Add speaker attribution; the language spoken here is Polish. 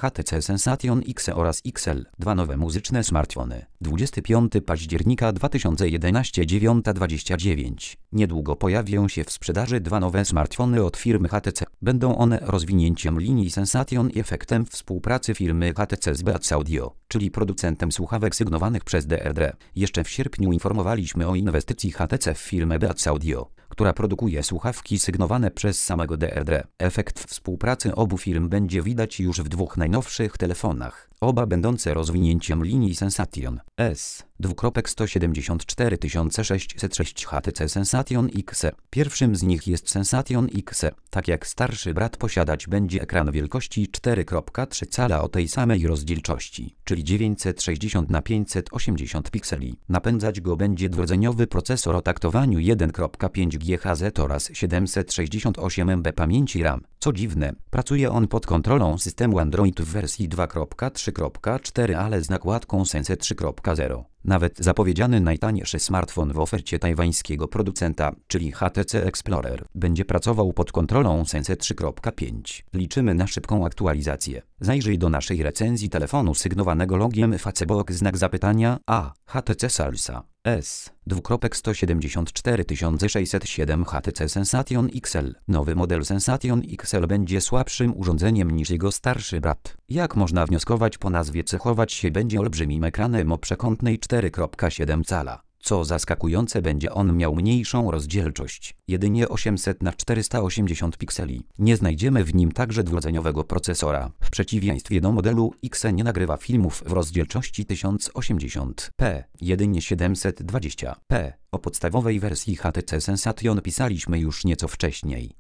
Speaker 1: HTC Sensation X oraz XL. Dwa nowe muzyczne smartfony. 25 października 2011 9:29. Niedługo pojawią się w sprzedaży dwa nowe smartfony od firmy HTC. Będą one rozwinięciem linii Sensation i efektem współpracy firmy HTC z Beats Audio, czyli producentem słuchawek sygnowanych przez DRD. Jeszcze w sierpniu informowaliśmy o inwestycji HTC w firmę Beats Audio, która produkuje słuchawki sygnowane przez samego DRD. Efekt współpracy obu firm będzie widać już w dwóch najnowszych telefonach, oba będące rozwinięciem linii Sensation S. 174 606 HTC Sensation X. Pierwszym z nich jest Sensation X. Tak jak starszy brat posiadać będzie ekran wielkości 4,3 cala o tej samej rozdzielczości, czyli 960 na 580 pikseli. Napędzać go będzie dwurdzeniowy procesor o taktowaniu 1,5 GHz oraz 768 MB pamięci RAM. Co dziwne, pracuje on pod kontrolą systemu Android w wersji 2.3.4, ale z nakładką Sense 3.0. Nawet zapowiedziany najtańszy smartfon w ofercie tajwańskiego producenta, czyli HTC Explorer, będzie pracował pod kontrolą Sense 3.5. Liczymy na szybką aktualizację. Zajrzyj do naszej recenzji telefonu sygnowanego logiem Facebook znak zapytania A. HTC Salsa S. 174 607 HTC Sensation XL. Nowy model Sensation XL będzie słabszym urządzeniem niż jego starszy brat. Jak można wnioskować, po nazwie cechować się będzie olbrzymim ekranem o przekątnej 4,7 cala. Co zaskakujące, będzie on miał mniejszą rozdzielczość, jedynie 800 na 480 pikseli. Nie znajdziemy w nim także dwurdzeniowego procesora. W przeciwieństwie do modelu X nie nagrywa filmów w rozdzielczości 1080p, jedynie 720p. O podstawowej wersji HTC Sensation pisaliśmy już nieco wcześniej.